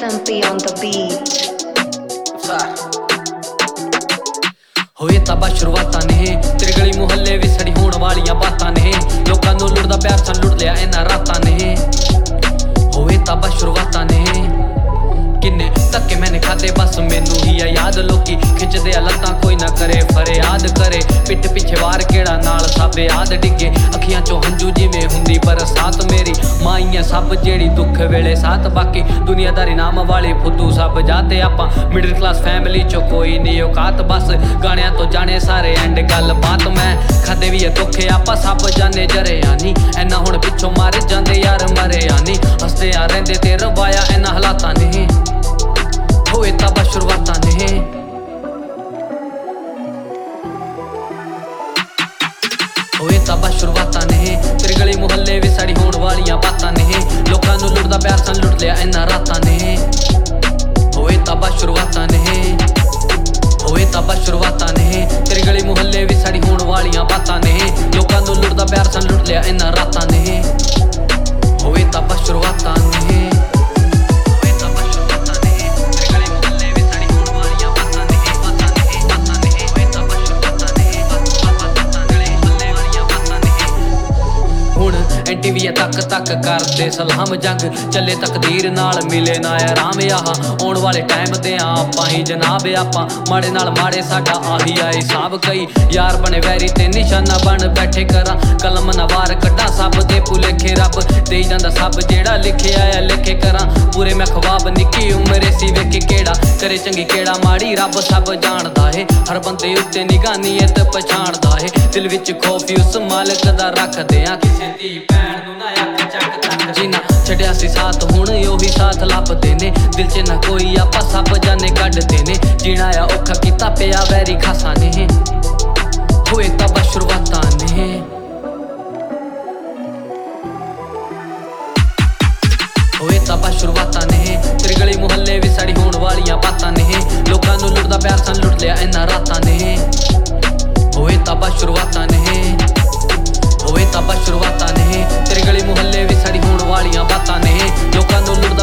Simply on the beat. ਹੋਏ ਤਾਂ ਬਸ ਸ਼ੁਰੂਆਤਾਂ ਨੇ ਤੇਰੀ ਗਲੀ ਮੁਹੱਲੇ ਵਿੱਚ ਸੜੀ ਹੋਣ ਵਾਲੀਆਂ ਬਾਤਾਂ ਨੇ ਲੋਕਾਂ ਨੂੰ ਲੁੱਟਦਾ ਪਿਆਰ ਸਾਂ ਲੁੱਟ ਲਿਆ ਇਹਨਾਂ ਰਾਤਾਂ ਨੇ ਹੋਏ ਤਾਂ ਬਸ ਸ਼ੁਰੂਆਤਾਂ ਨੇ ਕਿੰਨੇ ਧੱਕੇ ਮੈਨੇ ਖਾਦੇ ਬਸ ਮੈਨੂੰ ਹੀ ਆ ਯਾਦ ਲੋਕੀ ਖਿੱਚਦੇ ਆ ਲੱਤਾਂ ਕੋਈ ਨਾ ਕਰੇ ਫਰਿਆਦ ਕਰੇ ਪਿੱਠ ਪਿੱਛੇ ਵਾਰ ਕਿਹੜਾ ਨਾਲ ਸਭ ਯਾਦ ਡਿੱਗੇ ਅੱਖੀਆਂ ਚੋਂ ਹੰਝੂ ਜਿਵੇਂ ਹੁੰਦੀ ਬਰਸਾਤ ਮੇਰੀ ਮਾਈਆਂ ਸਭ ਜਿਹੜੀ ਦੁੱਖ ਵੇਲੇ ਸਾਥ ਬਾਕੀ ਦੁਨੀਆਦਾਰੀ ਨਾਮ ਵਾਲੇ ਫੁੱਦੂ ਸਭ ਜਾਤੇ ਆਪਾਂ ਮਿਡਲ ਕਲਾਸ ਫੈਮਿਲੀ ਚੋਂ ਕੋਈ ਨਹੀਂ ਔਕਾਤ ਬਸ ਗਾਣਿਆਂ ਤੋਂ ਜਾਣੇ ਸਾਰੇ ਐਂਡ ਗੱਲ ਬਾਤ ਮੈਂ ਖਾਦੇ ਵੀ ਇਹ ਦੁੱਖ ਆਪਾਂ ਸਭ ਜਾਣੇ ਜਰਿਆ ਨਹੀਂ ਐਨਾ ਹੁਣ ਪਿੱਛੋਂ ਮਾਰੇ ਜਾਂਦੇ ਯਾਰ ਮਰਿਆ ਨਹੀਂ ਹੱਸਦੇ ਆ ਰਹਿੰਦੇ ਤੇ ਰਵਾਇਆ ਇਹਨਾਂ ਹਾਲਾਤਾਂ ਨੇ ਹੋਏ ਤਾਂ ਬਸ ਸ਼ੁਰੂਆਤਾਂ ਨੇ ਹੋਏ ਤਾਂ ਬਸ ਸ਼ੁਰੂਆਤਾਂ ਨੇ ਤੇਰੀ ਗਲੀ ਮੁਹੱਲੇ ਵਿੱਚ ਸੜੀ ਹੋਣ ਵਾਲੀਆਂ ਬਾਤਾਂ ਨੇ ਲੋਕਾਂ ਨੂੰ ਲੁੱਟਦਾ ਪਿਆਰ ਸਾਂ ਲੁੱਟ ਲਿਆ ਇਹਨਾਂ ਰਾਤਾਂ ਨੇ ਹੋਏ ਤਾਂ ਬਸ ਸ਼ੁਰੂਆਤਾਂ ਨੇ ਹੋਏ ਤਾਂ ਬਸ ਸ਼ੁਰੂਆਤਾਂ ਨੇ ਤੇਰੀ ਗਲੀ ਮੁਹੱਲੇ ਵਿੱਚ ਸੜੀ ਹੋਣ ਵਾਲੀਆਂ ਬਾਤਾਂ ਨੇ ਲੋਕਾਂ ਨੂੰ ਲੁੱਟਦਾ ਪਿਆਰ ਸਾਂ ਲੁੱਟ ਲਿਆ ਇਹਨਾਂ ਰਾਤਾਂ ਨੇ ਹੋਏ ਤਾਂ ਬਸ ਸ਼ੁਰੂਆਤਾਂ ਨੇ ਐਂਟੀਵੀਆ ਤੱਕ ਕਰਦੇ ਸਲਾਮ ਜੰਗ ਚੱਲੇ ਤਕਦੀਰ ਨਾਲ ਮਿਲੇ ਨਾ ਆਰਾਮ ਆਹ ਆਉਣ ਵਾਲੇ ਟਾਈਮ ਤੇ ਆਪਾਂ ਹੀ ਜਨਾਬ ਆਪਾਂ ਮਾੜੇ ਨਾਲ ਮਾੜੇ ਸਾਡਾ ਆਹੀ ਆ ਹਿਸਾਬ ਕਈ ਯਾਰ ਬਣੇ ਵੈਰੀ ਤੇ ਨਿਸ਼ਾਨਾ ਬਣ ਬੈਠੇ ਕਰਾਂ ਕਲਮ ਨਾ ਵਾਰ ਕੱਢਾਂ ਸਭ ਦੇ ਭੁਲੇਖੇ ਰੱਬ ਦੇ ਜਾਂਦਾ ਸਭ ਜਿਹੜਾ ਲਿਖਿਆ ਆ ਲਿਖੇ ਕਰਾਂ ਪੂਰੇ ਮੈਂ ਖਵਾਬ ਨਿੱਕੀ ਉਮਰੇ ਸੀ ਵੇਖੇ ਕਿਹੜਾ ਕਰੇ ਚੰਗੀ ਕਿਹੜਾ ਮਾੜੀ ਰੱਬ ਸਭ ਜਾਣਦਾ ਏ ਹਰ ਬੰਦੇ ਉੱਤੇ ਨਿਗਾਹ ਨੀਅਤ ਪਛਾਣਦਾ ਏ ਦਿਲ ਵਿੱਚ ਖੌਫ ਉਸ ਮਾਲਕ ਦਾ ਰੱਖਦੇ ਆ ਕਿਸੇ ਦੀ ਭੈਣ ਨੂੰ ਨਾ ਅੱਖ ਚੱਕ ਤੱਕ ਜਿਨਾ ਛੱਡਿਆ ਸੀ ਸਾਥ ਹੁਣ ਉਹੀ ਸਾਥ ਲੱਭਦੇ ਨੇ ਦਿਲ 'ਚ ਨਾ ਕੋਈ ਆਪਾਂ ਸਭ ਜਾਣੇ ਕੱਢਦੇ ਨੇ ਜੀਣਾ ਆ ਔਖਾ ਕੀਤਾ ਪਿਆ ਵੈਰੀ ਖਾਸਾਂ ਨੇ ਹੋਏ ਤਾਂ ਬਸ ਸ਼ੁਰੂਆਤਾਂ ਨੇ ਹੋਏ ਤਾਂ ਬਸ ਸ਼ੁਰੂਆਤਾਂ ਨੇ ਤੇਰੀ ਗਲੀ ਮੁਹੱਲੇ ਵਿੱਚ ਸੜੀ ਹੋਣ ਵਾਲੀਆਂ ਬਾਤਾਂ ਨੇ ਲੋਕਾਂ ਨੂੰ ਲੁੱਟਦਾ ਪਿਆਰ ਸਾਂ ਲੁੱਟ ਲਿਆ ਇਹਨਾਂ ਰਾਤਾਂ ਨੇ ਹੋਏ ਤਾਂ ਬਸ ਸ਼ੁਰੂਆਤਾਂ ਨੇ ਹੋਏ ਤਾਂ ਬਸ ਸ਼ੁਰੂਆਤਾਂ ਨੇ ਤੇਰੀ ਗਲੀ ਮੁਹੱਲੇ ਵਿੱਚ ਸੜੀ ਹੋਣ ਵਾਲੀਆਂ ਬਾਤਾਂ ਨੇ ਲੋਕਾਂ ਨੂੰ ਲੁੱਟਦਾ